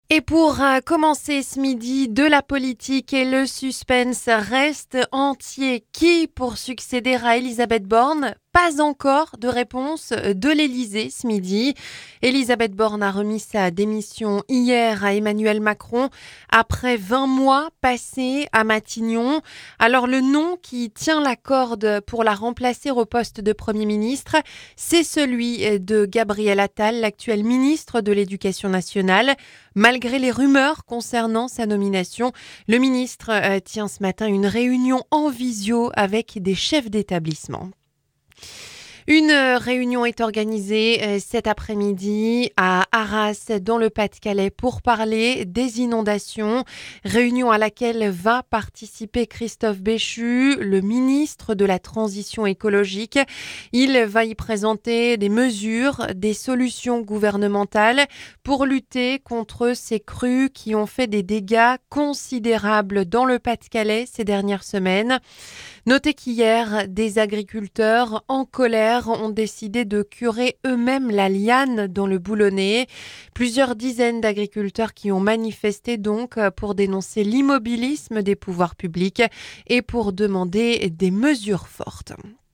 Et pour commencer ce midi, de la politique et le suspense reste entier. Qui pour succéder à Elisabeth Borne ? Pas encore de réponse de l'Élysée ce midi. Elisabeth Borne a remis sa démission hier à Emmanuel Macron après 20 mois passés à Matignon. Alors le nom qui tient la corde pour la remplacer au poste de Premier ministre, c'est celui de Gabriel Attal, l'actuel ministre de l'Éducation nationale. Malgré les rumeurs concernant sa nomination, le ministre tient ce matin une réunion en visio avec des chefs d'établissement. Une réunion est organisée cet après-midi à Arras, dans le Pas-de-Calais, pour parler des inondations. Réunion à laquelle va participer Christophe Béchu, le ministre de la Transition écologique. Il va y présenter des mesures, des solutions gouvernementales pour lutter contre ces crues qui ont fait des dégâts considérables dans le Pas-de-Calais ces dernières semaines. Notez qu'hier, des agriculteurs en colère ont décidé de curer eux-mêmes la liane dans le Boulonnais. Plusieurs dizaines d'agriculteurs qui ont manifesté donc pour dénoncer l'immobilisme des pouvoirs publics et pour demander des mesures fortes.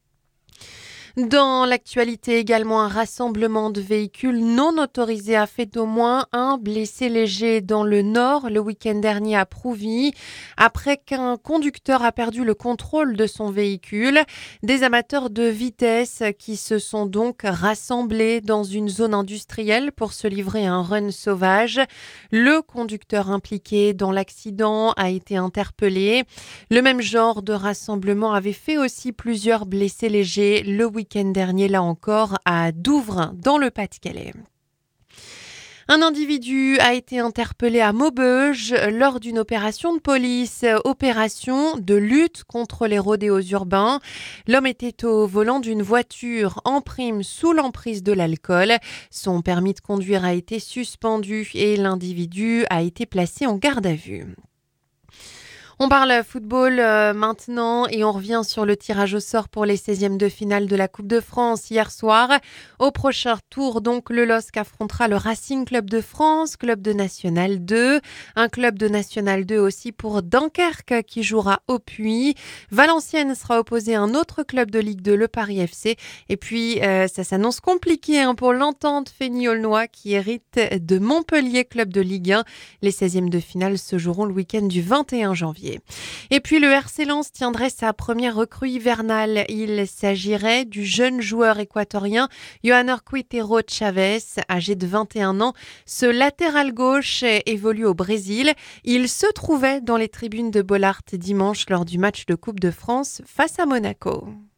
Dans l'actualité également, un rassemblement de véhicules non autorisés a fait au moins un blessé léger dans le Nord le week-end dernier à Prouvy. Après qu'un conducteur a perdu le contrôle de son véhicule, des amateurs de vitesse qui se sont donc rassemblés dans une zone industrielle pour se livrer à un run sauvage. Le conducteur impliqué dans l'accident a été interpellé. Le même genre de rassemblement avait fait aussi plusieurs blessés légers le week-end dernier, là encore, à Douvres, dans le Pas-de-Calais. Un individu a été interpellé à Maubeuge lors d'une opération de police, opération de lutte contre les rodéos urbains. L'homme était au volant d'une voiture en prime sous l'emprise de l'alcool. Son permis de conduire a été suspendu et l'individu a été placé en garde à vue. On parle football maintenant et on revient sur le tirage au sort pour les 16e de finale de la Coupe de France hier soir. Au prochain tour, donc, le LOSC affrontera le Racing Club de France, club de National 2. Un club de National 2 aussi pour Dunkerque qui jouera au Puy. Valenciennes sera opposé à un autre club de Ligue 2, le Paris FC. Et puis, ça s'annonce compliqué pour l'Entente Fény-Aulnois qui hérite de Montpellier, club de Ligue 1. Les 16e de finale se joueront le week-end du 21 janvier. Et puis le RC Lens tiendrait sa première recrue hivernale. Il s'agirait du jeune joueur équatorien Yohanner Quintero Chavez, âgé de 21 ans. Ce latéral gauche évolue au Brésil. Il se trouvait dans les tribunes de Bollaert dimanche lors du match de Coupe de France face à Monaco.